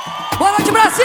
Boa noite, Brasília!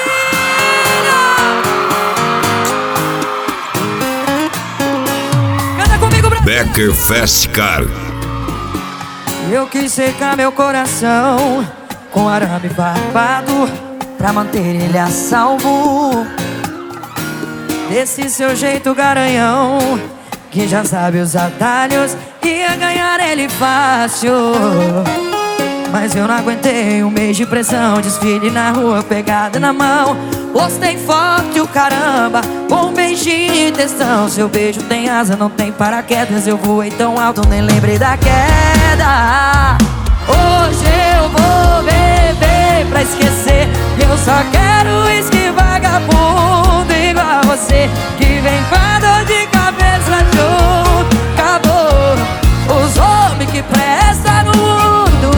Canta comigo, Brasília! Becker Fast Car. Eu quis secar meu coração com arame barbado pra manter ele a salvo desse seu jeito garanhão, que já sabe os atalhos, ia ganhar ele fácil. Mas eu não aguentei um mês de pressão, desfile na rua, pegada na mão. Postei foto e o caramba, com um beijinho e textão. Seu beijo tem asa, não tem paraquedas. Eu voei tão alto, nem lembrei da queda. Hoje eu vou beber pra esquecer. Eu só quero uísque vagabundo igual a você, que vem com a dor de cabeça junto. Acabou os homens que prestam no mundo.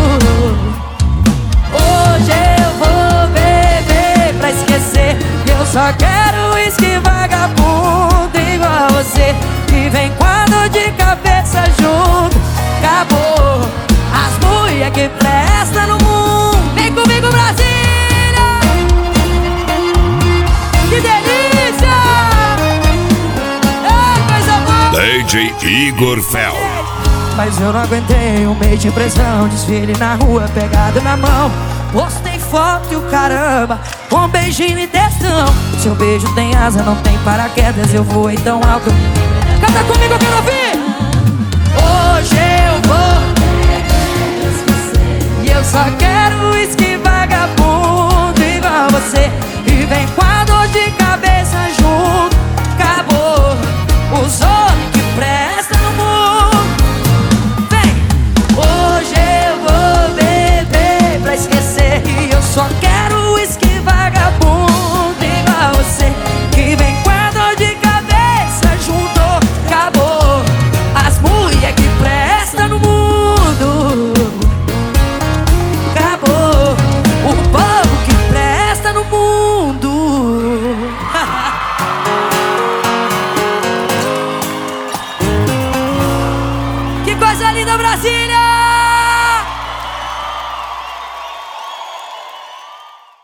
Hoje eu vou beber pra esquecer. Eu só quero uísque vagabundo igual a você, que vem com a dor de cabeça junto. Acabou as mulher que prestam no mundo. Vem comigo, Brasília! Que delícia! Ei, coisa boa! DJ Igor Fel. Mas eu não aguentei um mês de pressão, desfile na rua, pegado na mão. Postei foto e o caramba, com um beijinho e textão. Seu beijo tem asa, não tem paraquedas. Eu voei tão alto. Canta comigo, eu quero ouvir! Hoje eu vou e eu só quero uísque vagabundo igual você, e vem com a dor de cabeça junto. Acabou os homens que prestam no mundo. Hoje eu vou beber pra esquecer. E eu só quero uísque vagabundo igual a você, que vem com a dor de cabeça junto. Acabou as mulher que prestam no mundo. Acabou o povo que presta no mundo. Que coisa linda, Brasília!